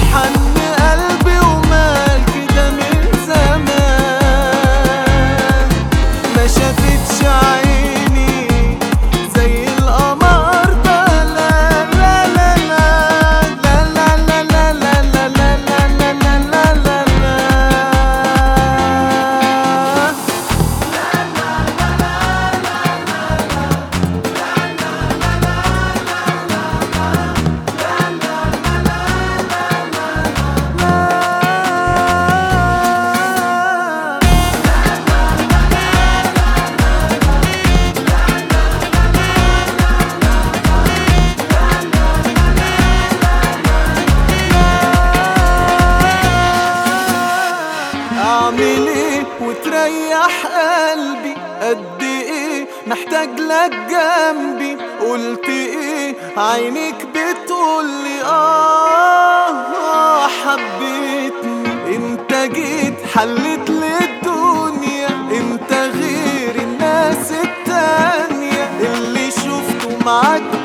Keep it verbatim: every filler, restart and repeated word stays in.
حن قلبي ومال كده من زمان، ما شافتش عيني زي القمر ده. لا لا لا لا لا لا لا لا لا لا لا لا لا لا لا. اعمل ايه وتريح قلبي؟ قد ايه محتاج لك جنبي؟ قلت ايه عينيك بتقولي اه, آه حبيتني. انت جيت حلت لي الدنيا، انت غير الناس التانية اللي شفته معاك